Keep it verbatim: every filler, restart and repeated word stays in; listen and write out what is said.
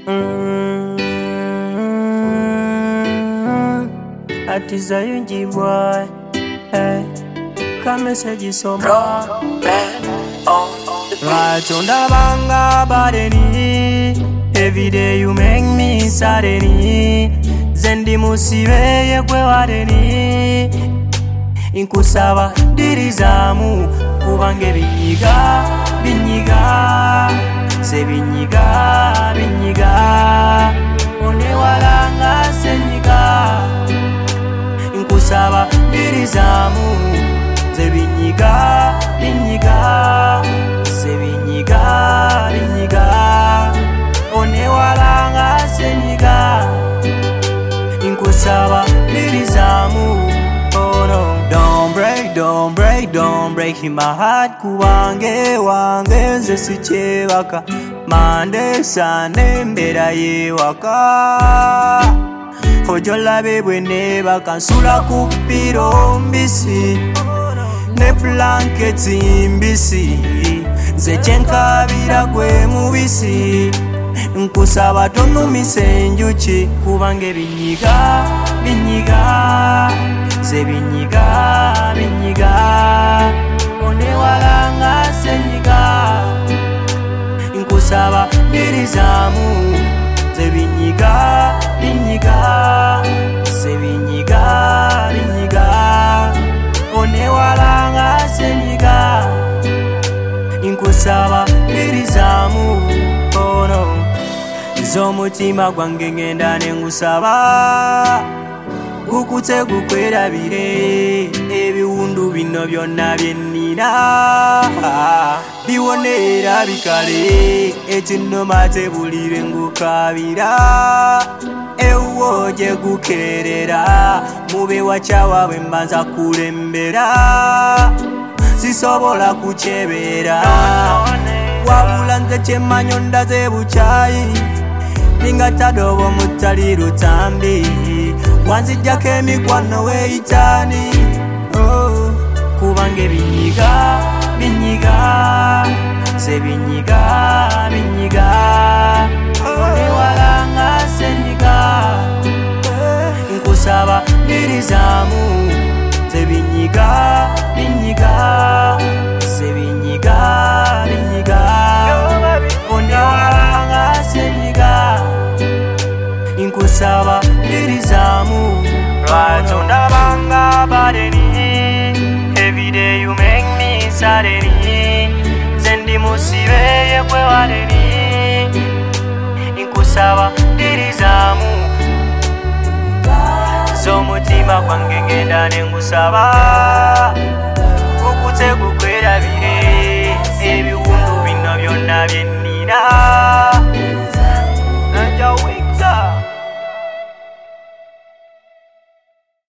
Mm, Atiza yunji boy, hey, kamesagi soma. Vatunda banga badeni, every day you make me sadeni. Zendi musibe yekwe wadeni, inkusaba dirizamu kubange binyiga, binyiga, se binyiga, binyiga, one walanga senyiga, inkusaba dirizamu, se binyiga, binyiga, se binyiga, binyiga, one walanga senyiga, inkusaba dirizamu. Oh no, don't break, don't break, don't break in my heart. Kuwange wange nze sichebaka, Monday Sunday mbera yewaka. Ojola bebwe neba kansula kupiro mbisi, ne blanketi mbisi, nze chenkabira gwe mubisi. Nkusaba tonumise njuki kubange binyiga, binyiga, ze binyiga, binyiga, one walanga senyiga, nkusaba dirizamu, ze binyiga, binyiga, ze binyiga, binyiga, one walanga senyiga, nkusaba dirizamu. Oh no, z'omutima gwange ngenda nengusaba, gukutse gukwerabire ebiwundu bino byonna byennina, biwonera bikale ekinoma tebulire ngukabira, ewo gye gukerera mube wakyawa bwe mbanza kulembera, sisobola kukyebera wabula nze kyemanyo ndaze bukyayi, ninga tadobo mutali lutambi, wanzijjako emikwano weeyitani. Oh, kubange binyiga, binyiga, se binyiga, binyiga, one walanga senyiga, nkusaba dirizamu, se binyiga, binyiga, se binyiga, binyiga, one walanga senyiga, nkusaba dirizamu. Vatunda banga badeni, every day you make me sadeni. Zendi musibe yekwe wadeni, nkusaba dirizamu, z'omutima gwange ngenda nengusaba, gukutse gukutse